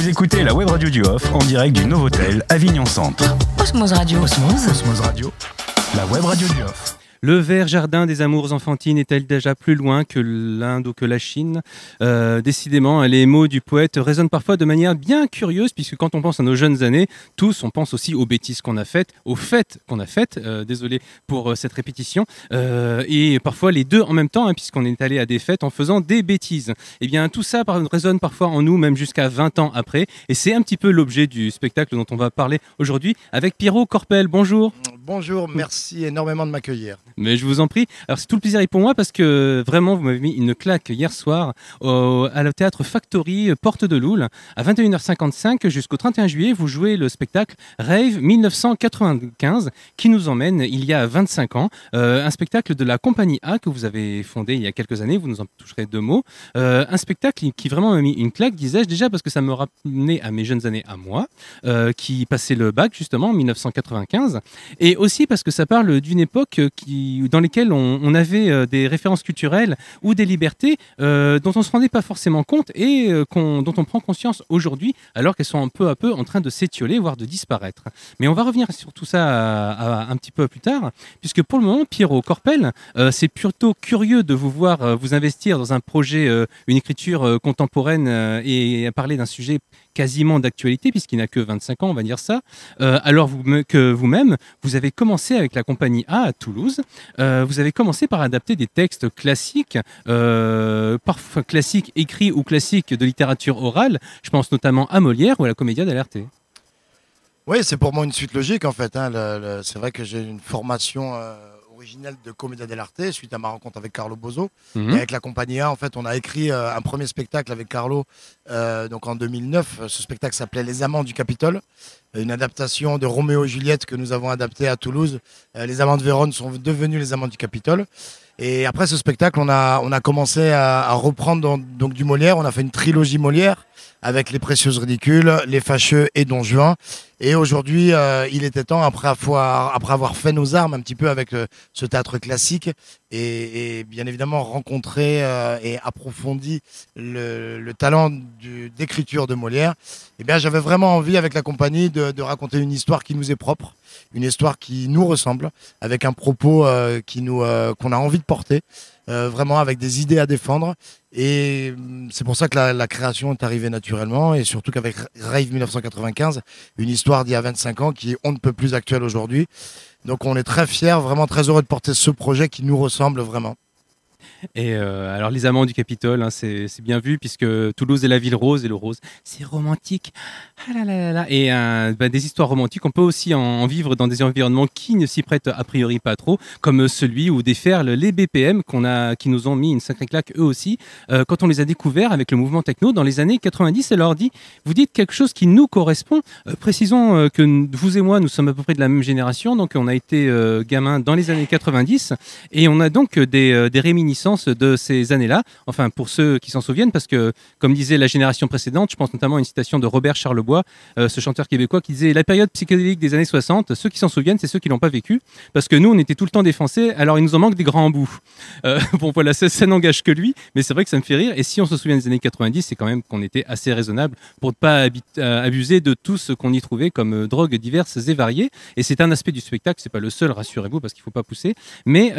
Vous écoutez la web radio du Off en direct du Novotel Avignon Centre. Osmose Radio. Osmose Radio, la web radio du Off. Le vert jardin des amours enfantines est-elle déjà plus loin que l'Inde ou que la Chine ? Décidément, les mots du poète résonnent parfois de manière bien curieuse, puisque quand on pense à nos jeunes années, tous, on pense aussi aux bêtises qu'on a faites, aux fêtes qu'on a faites, désolé pour cette répétition, et parfois les deux en même temps, puisqu'on est allé à des fêtes en faisant des bêtises. Et bien, tout ça résonne parfois en nous, même jusqu'à 20 ans après, et c'est un petit peu l'objet du spectacle dont on va parler aujourd'hui avec Pierrot Corpel. Bonjour. Bonjour, merci énormément de m'accueillir. Mais je vous en prie. Alors c'est tout le plaisir est pour moi parce que vraiment vous m'avez mis une claque hier soir à la Théâtre Factory Porte de Loul à 21h55 jusqu'au 31 juillet. Vous jouez le spectacle Rave 1995 qui nous emmène il y a 25 ans. Un spectacle de la compagnie A que vous avez fondé il y a quelques années. Vous nous en toucherez deux mots. Un spectacle qui vraiment m'a mis une claque, disais-je déjà parce que ça me ramenait à mes jeunes années à moi qui passait le bac justement en 1995 et aussi parce que ça parle d'une époque dans lesquelles on avait des références culturelles ou des libertés dont on ne se rendait pas forcément compte et dont on prend conscience aujourd'hui alors qu'elles sont peu à peu en train de s'étioler, voire de disparaître. Mais on va revenir sur tout ça un petit peu plus tard, puisque pour le moment, Pierrot Corpel, c'est plutôt curieux de vous voir vous investir dans un projet, une écriture contemporaine et parler d'un sujet quasiment d'actualité, puisqu'il n'a que 25 ans, on va dire ça, alors que vous-même, vous avez commencé avec la compagnie A à Toulouse. Vous avez commencé par adapter des textes classiques, parfois classiques écrits ou classiques de littérature orale. Je pense notamment à Molière ou à la Commedia dell'arte. Oui, c'est pour moi une suite logique en fait. C'est vrai que j'ai une formation originelle de Commedia dell'arte suite à ma rencontre avec Carlo Bozo. Et avec la compagnie A, en fait, on a écrit un premier spectacle avec Carlo donc en 2009. Ce spectacle s'appelait Les Amants du Capitole. Une adaptation de Roméo et Juliette que nous avons adapté à Toulouse. Les Amants de Vérone sont devenus les Amants du Capitole. Et après ce spectacle, on a commencé à reprendre donc du Molière. On a fait une trilogie Molière avec Les Précieuses Ridicules, Les Fâcheux et Don Juan. Et aujourd'hui, il était temps, après avoir fait nos armes un petit peu avec ce théâtre classique et bien évidemment rencontré et approfondi le talent d'écriture de Molière, eh bien, j'avais vraiment envie avec la compagnie de raconter une histoire qui nous est propre, une histoire qui nous ressemble, avec un propos qu'on a envie de porter. Vraiment avec des idées à défendre et c'est pour ça que la création est arrivée naturellement et surtout qu'avec Rave 1995, une histoire d'il y a 25 ans qui est on ne peut plus actuelle aujourd'hui. Donc on est très fiers, vraiment très heureux de porter ce projet qui nous ressemble vraiment. Et alors les Amants du Capitole, c'est bien vu puisque Toulouse est la ville rose et le rose c'est romantique. Ah là là là là. Et des histoires romantiques, on peut aussi en vivre dans des environnements qui ne s'y prêtent a priori pas trop, comme celui où déferlent les BPM qui nous ont mis une sacrée claque eux aussi quand on les a découverts avec le mouvement techno dans les années 90. Alors vous dites quelque chose qui nous correspond. Précisons que vous et moi nous sommes à peu près de la même génération, donc on a été gamins dans les années 90 et on a donc des réminiscences de ces années-là, enfin pour ceux qui s'en souviennent, parce que comme disait la génération précédente, je pense notamment à une citation de Robert Charlebois, ce chanteur québécois qui disait « La période psychédélique des années 60, ceux qui s'en souviennent, c'est ceux qui l'ont pas vécu, parce que nous on était tout le temps défoncés, alors il nous en manque des grands bouts. » Bon voilà, ça n'engage que lui, mais c'est vrai que ça me fait rire, et si on se souvient des années 90, c'est quand même qu'on était assez raisonnable pour ne pas abuser de tout ce qu'on y trouvait comme drogues diverses et variées, et c'est un aspect du spectacle, c'est pas le seul, rassurez-vous, parce qu'il faut pas pousser, mais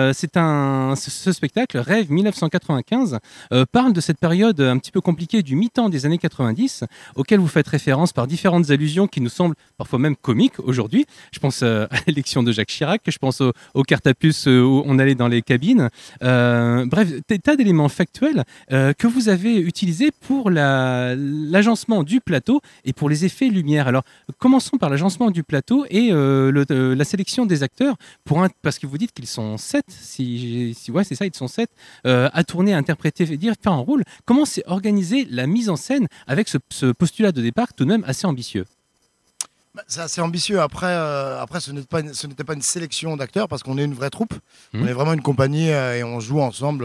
ce spectacle, Rêve 1995, parle de cette période un petit peu compliquée du mi-temps des années 90, auquel vous faites référence par différentes allusions qui nous semblent parfois même comiques aujourd'hui. Je pense à l'élection de Jacques Chirac, je pense aux cartes à puce où on allait dans les cabines. Bref, tas d'éléments factuels que vous avez utilisés pour l'agencement du plateau et pour les effets lumière. Alors, commençons par l'agencement du plateau et la sélection des acteurs, parce que vous dites qu'ils sont 7, ouais, c'est ça, ils sont 7 à tourner, à interpréter, faire un rôle. Comment s'est organisée la mise en scène avec ce postulat de départ tout de même assez ambitieux? C'est assez ambitieux. Après ce n'était pas une sélection d'acteurs parce qu'on est une vraie troupe. On est vraiment une compagnie et on joue ensemble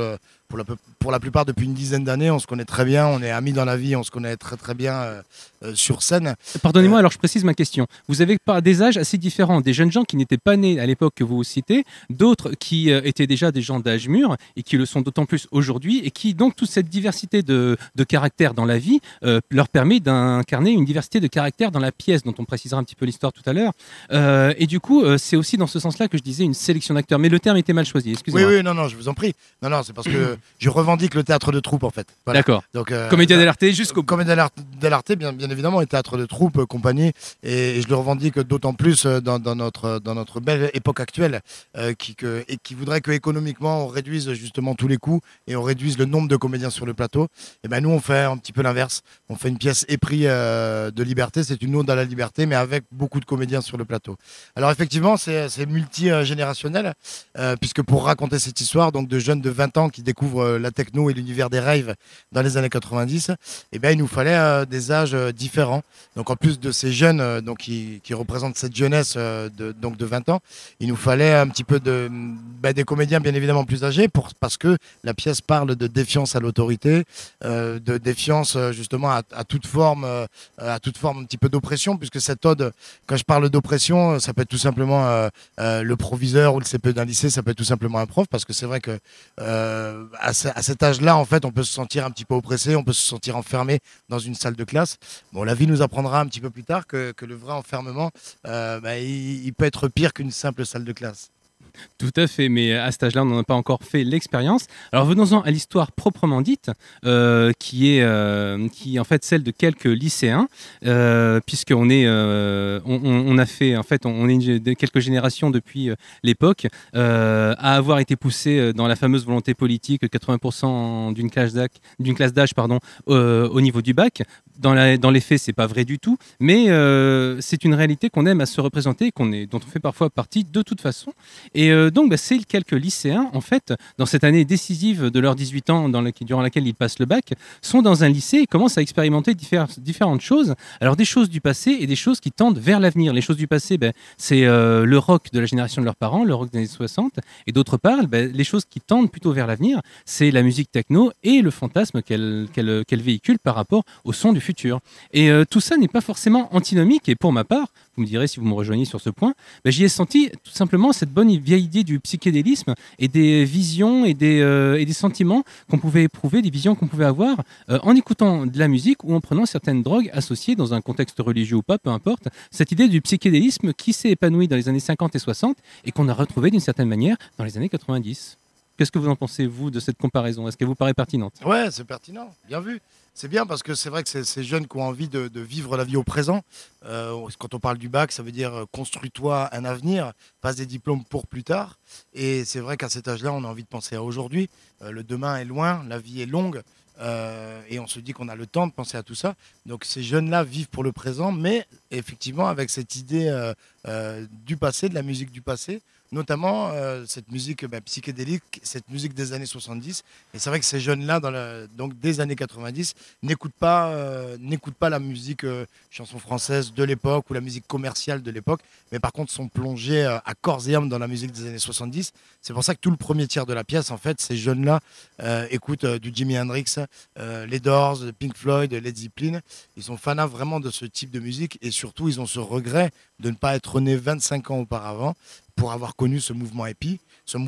pour la plupart depuis une dizaine d'années. On se connaît très bien, on est amis dans la vie, on se connaît très très bien sur scène. Pardonnez-moi, alors je précise ma question. Vous avez des âges assez différents, des jeunes gens qui n'étaient pas nés à l'époque que vous citez, d'autres qui étaient déjà des gens d'âge mûr et qui le sont d'autant plus aujourd'hui, et qui, donc, toute cette diversité de caractères dans la vie leur permet d'incarner une diversité de caractères dans la pièce, dont on précisera un petit peu l'histoire tout à l'heure. Et du coup, c'est aussi dans ce sens-là que je disais une sélection d'acteurs. Mais le terme était mal choisi, excusez-moi. Oui, non, je vous en prie. Non, c'est parce que je revendique le théâtre de troupe, en fait. Voilà. D'accord. Donc, Commedia dell'arte jusqu'au bout. Commedia dell'arte, bien évidemment, et théâtre de troupe, compagnie. Et je le revendique d'autant plus dans notre belle époque actuelle, qui voudrait que économiquement on réduise justement tous les coûts et on réduise le nombre de comédiens sur le plateau. Et ben nous, on fait un petit peu l'inverse. On fait une pièce épris de liberté. C'est une ode à la liberté, mais avec beaucoup de comédiens sur le plateau. Alors effectivement, c'est multigénérationnel, puisque pour raconter cette histoire donc de jeunes de 20 ans qui découvrent la techno et l'univers des raves dans les années 90, et ben il nous fallait des âges différents. Donc en plus de ces jeunes qui représentent cette jeunesse de 20 ans, il nous fallait un petit peu des comédiens bien évidemment plus âgés parce que la pièce parle de défiance à l'autorité, de défiance justement à toute forme un petit peu d'oppression, puisque cette ode, quand je parle d'oppression, ça peut être tout simplement le proviseur ou le CPE d'un lycée, ça peut être tout simplement un prof, parce que c'est vrai que à cet âge-là, en fait, on peut se sentir un petit peu oppressé, on peut se sentir enfermé dans une salle de classe. Bon, la vie nous apprendra un petit peu plus tard que le vrai enfermement, il peut être pire qu'une simple salle de classe. Tout à fait, mais à cet âge-là, on n'en a pas encore fait l'expérience. Alors venons-en à l'histoire proprement dite, qui est en fait celle de quelques lycéens, puisqu'on est, on a fait, en fait, on est quelques générations depuis l'époque à avoir été poussés dans la fameuse volonté politique, 80% d'une classe d'âge, au niveau du bac. Dans les faits, c'est pas vrai du tout, mais c'est une réalité qu'on aime à se représenter, dont on fait parfois partie de toute façon. Et donc, c'est quelques lycéens, en fait, dans cette année décisive de leurs 18 ans, durant laquelle ils passent le bac, sont dans un lycée et commencent à expérimenter différentes choses. Alors, des choses du passé et des choses qui tendent vers l'avenir. Les choses du passé, c'est le rock de la génération de leurs parents, le rock des années 60. Et d'autre part, les choses qui tendent plutôt vers l'avenir, c'est la musique techno et le fantasme qu'elle véhicule par rapport au son du futur. Et tout ça n'est pas forcément antinomique. Et pour ma part, vous me direz si vous me rejoignez sur ce point, j'y ai senti tout simplement cette bonne vieille idée du psychédélisme et des visions et des sentiments qu'on pouvait éprouver, des visions qu'on pouvait avoir en écoutant de la musique ou en prenant certaines drogues associées dans un contexte religieux ou pas, peu importe. Cette idée du psychédélisme qui s'est épanouie dans les années 50 et 60 et qu'on a retrouvé d'une certaine manière dans les années 90. Qu'est-ce que vous en pensez, vous, de cette comparaison ? Est-ce qu'elle vous paraît pertinente ? Ouais, c'est pertinent, bien vu. C'est bien parce que c'est vrai que c'est ces jeunes qui ont envie de vivre la vie au présent. Quand on parle du bac, ça veut dire construis-toi un avenir, passe des diplômes pour plus tard. Et c'est vrai qu'à cet âge-là, on a envie de penser à aujourd'hui. Le demain est loin, la vie est longue. Et on se dit qu'on a le temps de penser à tout ça. Donc ces jeunes-là vivent pour le présent, mais effectivement avec cette idée du passé, de la musique du passé, notamment cette musique psychédélique, cette musique des années 70. Et c'est vrai que ces jeunes-là, donc des années 90, n'écoutent pas la musique chanson française de l'époque ou la musique commerciale de l'époque, mais par contre sont plongés à corps et âme dans la musique des années 70. C'est pour ça que tout le premier tiers de la pièce, en fait, ces jeunes-là écoutent du Jimi Hendrix, les Doors, Pink Floyd, Led Zeppelin. Ils sont fanats vraiment de ce type de musique et surtout, ils ont ce regret de ne pas être nés 25 ans auparavant pour avoir connu ce mouvement hippie.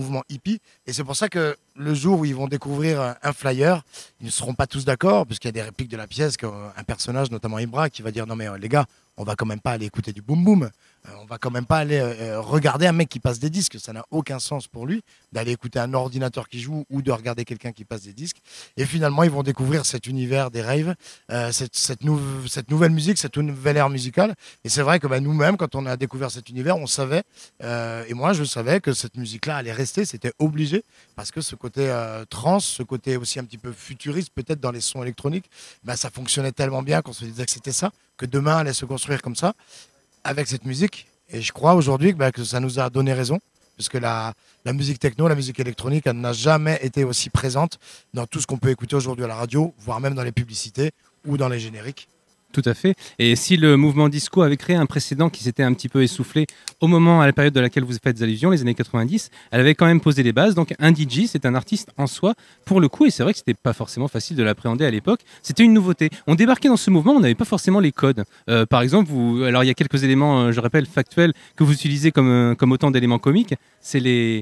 Et c'est pour ça que le jour où ils vont découvrir un flyer, ils ne seront pas tous d'accord, parce qu'il y a des répliques de la pièce, un personnage, notamment Ibra, qui va dire « Non mais les gars, on va quand même pas aller écouter du boom boom. On va quand même pas aller regarder un mec qui passe des disques. Ça n'a aucun sens pour lui d'aller écouter un ordinateur qui joue ou de regarder quelqu'un qui passe des disques. » Et finalement, ils vont découvrir cet univers des raves, cette nouvelle musique, cette nouvelle ère musicale. Et c'est vrai que nous-mêmes, quand on a découvert cet univers, on savait, et moi je savais que cette musique-là allait rester, c'était obligé, parce que ce côté trance, ce côté aussi un petit peu futuriste, peut-être dans les sons électroniques, ça fonctionnait tellement bien qu'on se disait que c'était ça, que demain allait se construire comme ça, avec cette musique. Et je crois aujourd'hui que ça nous a donné raison, parce que la musique techno, la musique électronique, elle n'a jamais été aussi présente dans tout ce qu'on peut écouter aujourd'hui à la radio, voire même dans les publicités ou dans les génériques. Tout à fait. Et si le mouvement disco avait créé un précédent qui s'était un petit peu essoufflé à la période de laquelle vous faites allusion, les années 90, elle avait quand même posé les bases. Donc un DJ, c'est un artiste en soi, pour le coup, et c'est vrai que c'était pas forcément facile de l'appréhender à l'époque. C'était une nouveauté. On débarquait dans ce mouvement, on n'avait pas forcément les codes. Par exemple, alors il y a quelques éléments, je rappelle, factuels, que vous utilisez comme autant d'éléments comiques. C'est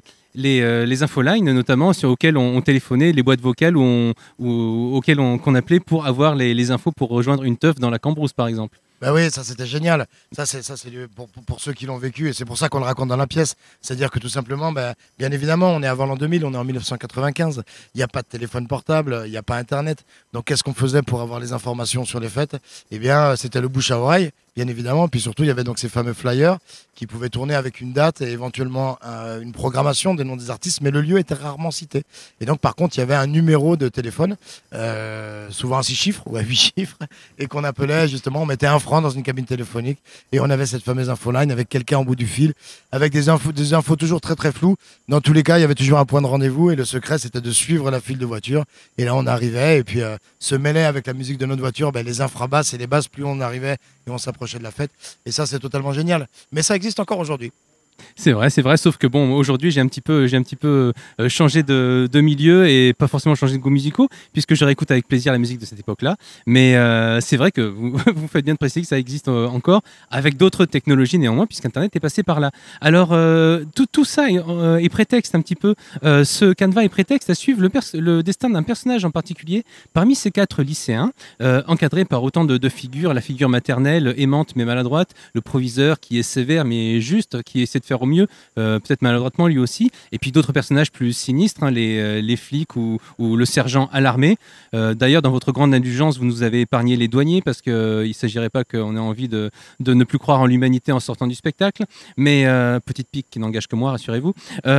les infolines notamment sur auxquelles on téléphonait, les boîtes vocales auxquelles qu'on appelait pour avoir les infos pour rejoindre une teuf dans la Cambrousse par exemple. Bah oui, ça c'était génial. Ça c'est pour ceux qui l'ont vécu et c'est pour ça qu'on le raconte dans la pièce. C'est-à-dire que tout simplement, bien évidemment, on est avant l'an 2000, on est en 1995. Il n'y a pas de téléphone portable, il n'y a pas Internet. Donc qu'est-ce qu'on faisait pour avoir les informations sur les fêtes ? Eh bien, c'était le bouche à oreille, bien évidemment. Puis surtout, il y avait donc ces fameux flyers qui pouvaient tourner avec une date et éventuellement une programmation des noms des artistes, mais le lieu était rarement cité. Et donc par contre, il y avait un numéro de téléphone, souvent à 6 chiffres ou à 8 chiffres, et qu'on appelait justement, on mettait 1 franc dans une cabine téléphonique et on avait cette fameuse infoline avec quelqu'un au bout du fil, avec des infos toujours très très floues. Dans tous les cas, il y avait toujours un point de rendez-vous et le secret c'était de suivre la file de voiture. Et là on arrivait et puis se mêlait avec la musique de notre voiture, les infrabasses et les basses, plus on arrivait et on s'approchait de la fête. Et ça c'est totalement génial. Mais ça existe encore aujourd'hui. C'est vrai, sauf que bon, aujourd'hui j'ai un petit peu changé de milieu et pas forcément changé de goûts musicaux, puisque je réécoute avec plaisir la musique de cette époque-là. Mais c'est vrai que vous faites bien de préciser que ça existe encore, avec d'autres technologies néanmoins, puisqu'Internet est passé par là. Alors tout ça est prétexte un petit peu, ce canevas est prétexte à suivre le destin d'un personnage en particulier, parmi ces 4 lycéens, encadrés par autant de figures, la figure maternelle aimante mais maladroite, le proviseur qui est sévère mais juste, qui essaie de faire au mieux, peut-être maladroitement lui aussi, et puis d'autres personnages plus sinistres, les flics ou le sergent alarmé. D'ailleurs, dans votre grande indulgence, vous nous avez épargné les douaniers parce qu'il ne s'agirait pas qu'on ait envie de ne plus croire en l'humanité en sortant du spectacle, mais petite pique qui n'engage que moi, rassurez-vous.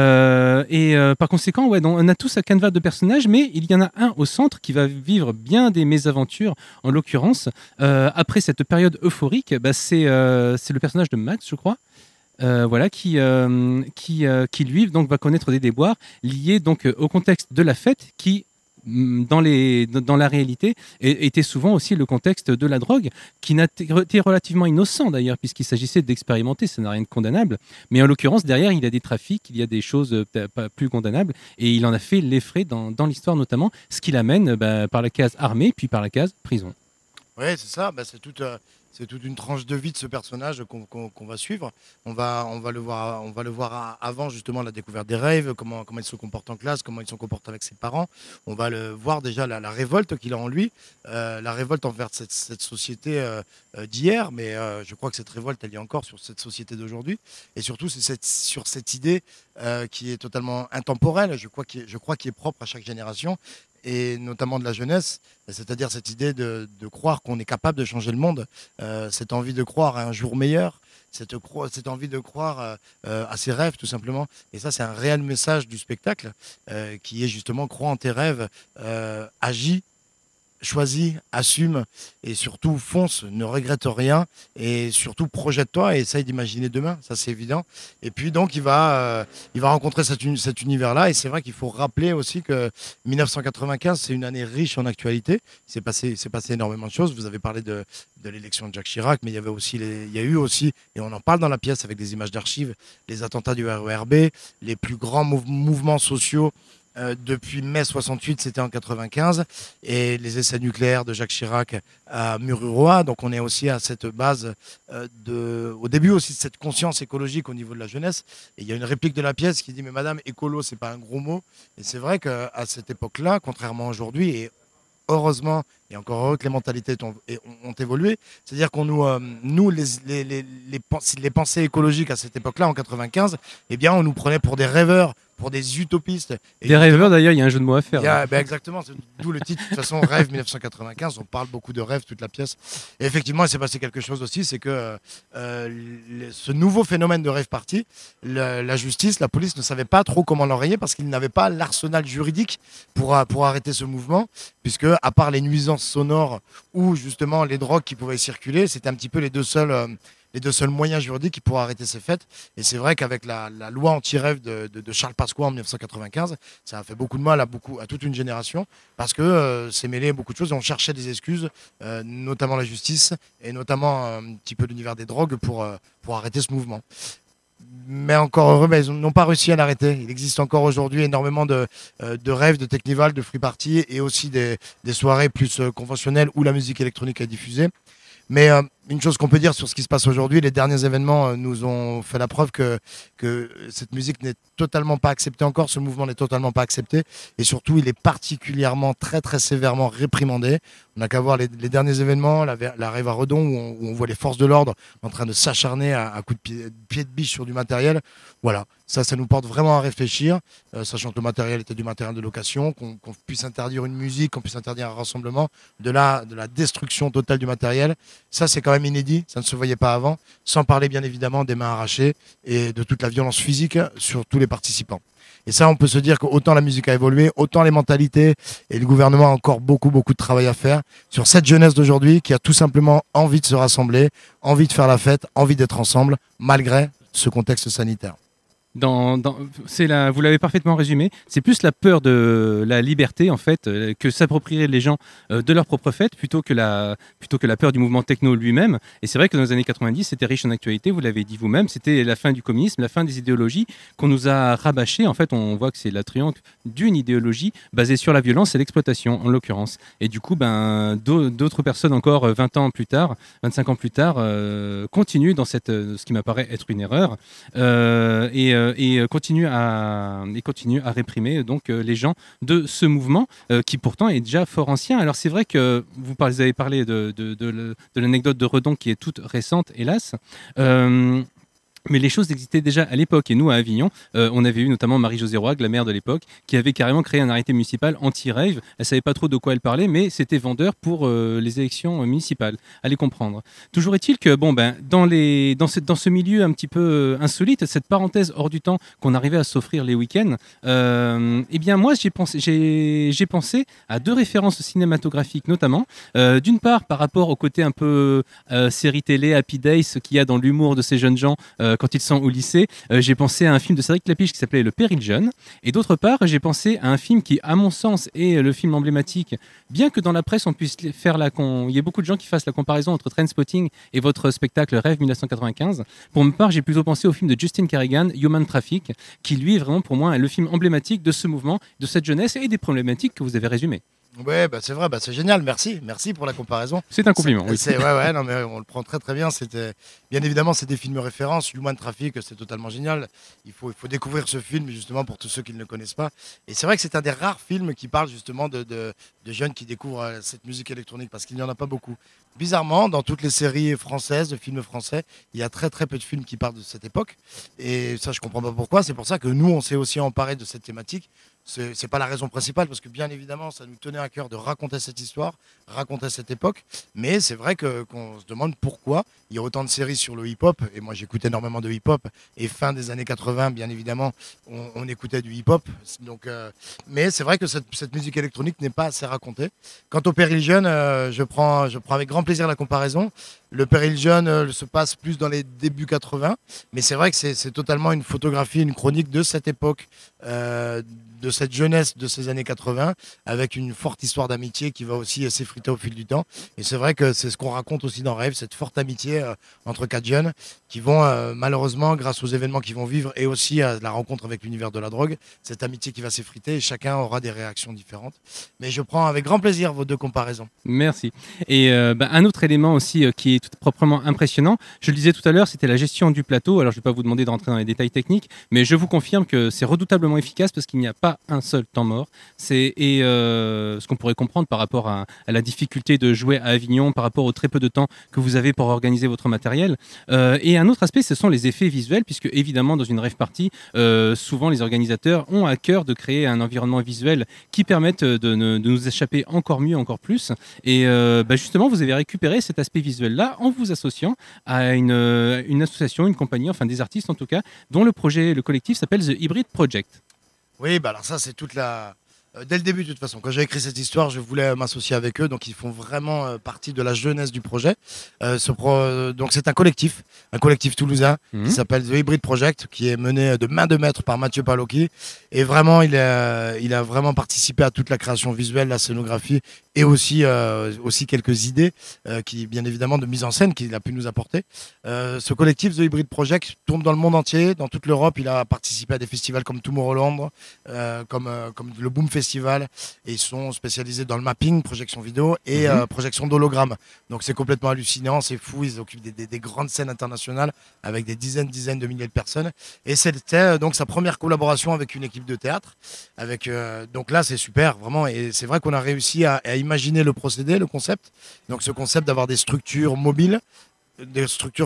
Par conséquent, donc, on a tous un canevas de personnages, mais il y en a un au centre qui va vivre bien des mésaventures, en l'occurrence. Après cette période euphorique, c'est le personnage de Max, je crois, qui lui donc va connaître des déboires liés donc au contexte de la fête qui dans la réalité était souvent aussi le contexte de la drogue qui n'a été relativement innocent d'ailleurs puisqu'il s'agissait d'expérimenter, ça n'a rien de condamnable, mais en l'occurrence derrière il y a des trafics, il y a des choses pas plus condamnables et il en a fait les frais dans l'histoire notamment, ce qui l'amène par la case armée puis par la case prison. Oui, c'est ça, c'est toute une tranche de vie de ce personnage qu'on va suivre. On va le voir avant justement la découverte des raves, comment il se comporte en classe, comment il se comporte avec ses parents. On va le voir déjà la révolte qu'il a en lui, la révolte envers cette société d'hier, mais je crois que cette révolte elle est encore sur cette société d'aujourd'hui. Et surtout c'est sur cette idée qui est totalement intemporelle, je crois qu'il est propre à chaque génération. Et notamment de la jeunesse, c'est-à-dire cette idée de croire qu'on est capable de changer le monde, cette envie de croire à un jour meilleur, cette envie de croire à ses rêves tout simplement. Et ça c'est un réel message du spectacle qui est justement crois en tes rêves, agis, choisis, assume et surtout fonce, ne regrette rien et surtout projette-toi et essaye d'imaginer demain, ça c'est évident. Et puis donc il va rencontrer cet univers-là et c'est vrai qu'il faut rappeler aussi que 1995 c'est une année riche en actualité, il s'est passé énormément de choses. Vous avez parlé de l'élection de Jacques Chirac, mais il y a eu aussi, et on en parle dans la pièce avec des images d'archives, les attentats du RERB, les plus grands mouvements sociaux depuis mai 68, c'était en 95, et les essais nucléaires de Jacques Chirac à Mururoa. Donc on est aussi à cette base au début aussi de cette conscience écologique au niveau de la jeunesse. Et il y a une réplique de la pièce qui dit mais madame, écolo c'est pas un gros mot. Et c'est vrai qu'à cette époque-là, contrairement à aujourd'hui, et heureusement, et encore heureux que les mentalités ont évolué, c'est-à-dire qu'on nous les pensées écologiques à cette époque-là, en 95, eh bien on nous prenait pour des rêveurs, pour des utopistes. Et des rêveurs d'ailleurs, il y a un jeu de mots à faire. Exactement, c'est d'où le titre. De toute façon, Rêve 1995, on parle beaucoup de rêve, toute la pièce. Et effectivement, il s'est passé quelque chose aussi, c'est que ce nouveau phénomène de rêve party, la justice, la police ne savait pas trop comment l'enrayer parce qu'ils n'avaient pas l'arsenal juridique pour arrêter ce mouvement, puisque à part les nuisances sonores ou justement les drogues qui pouvaient circuler, c'était un petit peu les deux seuls les deux seuls moyens juridiques pour arrêter ces fêtes. Et c'est vrai qu'avec la loi anti-rave de Charles Pasqua en 1995, ça a fait beaucoup de mal à toute une génération parce que c'est mêlé beaucoup de choses et on cherchait des excuses, notamment la justice et notamment un petit peu l'univers des drogues pour arrêter ce mouvement. Mais encore heureux, mais ils n'ont pas réussi à l'arrêter. Il existe encore aujourd'hui énormément de rêves, de technival, de free party et aussi des soirées plus conventionnelles où la musique électronique est diffusée. Mais une chose qu'on peut dire sur ce qui se passe aujourd'hui, les derniers événements nous ont fait la preuve que cette musique n'est totalement pas acceptée encore, ce mouvement n'est totalement pas accepté et surtout il est particulièrement très très sévèrement réprimandé. On n'a qu'à voir les derniers événements, la rave à Redon où on voit les forces de l'ordre en train de s'acharner à coups de pied de biche sur du matériel. Voilà, ça nous porte vraiment à réfléchir, sachant que le matériel était du matériel de location, qu'on puisse interdire une musique, qu'on puisse interdire un rassemblement, de la destruction totale du matériel. Ça c'est quand même inédit, ça ne se voyait pas avant, sans parler bien évidemment des mains arrachées et de toute la violence physique sur tous les participants. Et ça, on peut se dire qu'autant la musique a évolué, autant les mentalités et le gouvernement a encore beaucoup de travail à faire sur cette jeunesse d'aujourd'hui qui a tout simplement envie de se rassembler, envie de faire la fête, envie d'être ensemble, malgré ce contexte sanitaire. Vous l'avez parfaitement résumé, c'est plus la peur de la liberté en fait que s'approprieraient les gens de leur propre fête plutôt que la peur du mouvement techno lui-même. Et c'est vrai que dans les années 90 c'était riche en actualité, vous l'avez dit vous-même, c'était la fin du communisme, la fin des idéologies qu'on nous a rabâchées. En fait on voit que c'est la triomphe d'une idéologie basée sur la violence et l'exploitation en l'occurrence. Et du coup d'autres personnes encore 20 ans plus tard, 25 ans plus tard continuent dans ce qui m'apparaît être une erreur et continue à réprimer donc les gens de ce mouvement qui pourtant est déjà fort ancien. Alors c'est vrai que vous avez parlé de l'anecdote de Redon qui est toute récente, hélas. Mais les choses existaient déjà à l'époque. Et nous, à Avignon, on avait eu notamment Marie-Josée Roig, la maire de l'époque, qui avait carrément créé un arrêté municipal anti-rave. Elle ne savait pas trop de quoi elle parlait, mais c'était vendeur pour les élections municipales. Allez comprendre. Toujours est-il que, dans ce milieu un petit peu insolite, cette parenthèse hors du temps qu'on arrivait à s'offrir les week-ends, eh bien, moi, j'ai pensé à deux références cinématographiques, notamment. D'une part, par rapport au côté un peu série télé, Happy Days, qu'il y a dans l'humour de ces jeunes gens quand ils sont au lycée, j'ai pensé à un film de Cédric Clapiche qui s'appelait Le Péril Jeune. Et d'autre part, j'ai pensé à un film qui, à mon sens, est le film emblématique, bien que dans la presse, on puisse faire il y ait beaucoup de gens qui fassent la comparaison entre Trainspotting et votre spectacle Rêve 1995. Pour ma part, j'ai plutôt pensé au film de Justin Carrigan, Human Traffic, qui lui est vraiment pour moi le film emblématique de ce mouvement, de cette jeunesse et des problématiques que vous avez résumées. Ouais, c'est vrai, c'est génial, merci pour la comparaison. C'est un compliment, oui. Ouais, non, mais on le prend très très bien. Bien évidemment, c'est des films références. Human Traffic, c'est totalement génial. Il faut découvrir ce film justement pour tous ceux qui ne le connaissent pas. Et c'est vrai que c'est un des rares films qui parle justement de jeunes qui découvrent cette musique électronique parce qu'il n'y en a pas beaucoup. Bizarrement, dans toutes les séries françaises, de films français, il y a très très peu de films qui parlent de cette époque. Et ça, je comprends pas pourquoi. C'est pour ça que nous, on s'est aussi emparé de cette thématique. C'est pas la raison principale parce que bien évidemment ça nous tenait à cœur de raconter cette histoire, raconter cette époque, mais c'est vrai qu'on se demande pourquoi il y a autant de séries sur le hip-hop, et moi j'écoute énormément de hip-hop, et fin des années 80 bien évidemment on écoutait du hip-hop, donc, mais c'est vrai que cette musique électronique n'est pas assez racontée. Quant au Péril Jeune, je prends avec grand plaisir la comparaison. Le Péril Jeune se passe plus dans les débuts 80, mais c'est vrai que c'est totalement une photographie, une chronique de cette époque, de cette jeunesse de ces années 80, avec une forte histoire d'amitié qui va aussi s'effriter au fil du temps. Et c'est vrai que c'est ce qu'on raconte aussi dans Rêve, cette forte amitié entre quatre jeunes qui vont malheureusement, grâce aux événements qu'ils vont vivre et aussi à la rencontre avec l'univers de la drogue, cette amitié qui va s'effriter et chacun aura des réactions différentes. Mais je prends avec grand plaisir vos deux comparaisons. Merci. Et un autre élément aussi qui est tout proprement impressionnant, je le disais tout à l'heure, c'était la gestion du plateau. Alors je ne vais pas vous demander de rentrer dans les détails techniques, mais je vous confirme que c'est redoutablement efficace parce qu'il n'y a pas un seul temps mort. Ce qu'on pourrait comprendre par rapport à la difficulté de jouer à Avignon, par rapport au très peu de temps que vous avez pour organiser votre matériel. Et un autre aspect, ce sont les effets visuels, puisque évidemment, dans une rave party, souvent les organisateurs ont à cœur de créer un environnement visuel qui permette de nous échapper encore mieux, encore plus. Et justement, vous avez récupéré cet aspect visuel-là en vous associant à une association, une compagnie, enfin des artistes en tout cas, dont le collectif s'appelle The Hybrid Project. Oui, alors ça, c'est toute la Dès le début, de toute façon, quand j'ai écrit cette histoire, je voulais m'associer avec eux, donc ils font vraiment partie de la jeunesse du projet. Donc c'est un collectif toulousain qui s'appelle The Hybrid Project, qui est mené de main de maître par Mathieu Palocchi. Et vraiment, il a vraiment participé à toute la création visuelle, la scénographie et aussi quelques idées qui, bien évidemment, de mise en scène qu'il a pu nous apporter. Ce collectif, The Hybrid Project, tourne dans le monde entier, dans toute l'Europe. Il a participé à des festivals comme Tomorrowland, comme le Boom Festival, et ils sont spécialisés dans le mapping, projection vidéo et projection d'hologrammes. Donc c'est complètement hallucinant, c'est fou, ils occupent des grandes scènes internationales avec des dizaines de milliers de personnes. Et c'était donc sa première collaboration avec une équipe de théâtre. Donc là c'est super, vraiment, et c'est vrai qu'on a réussi à imaginer le procédé, le concept. Donc ce concept d'avoir des structures mobiles, des structures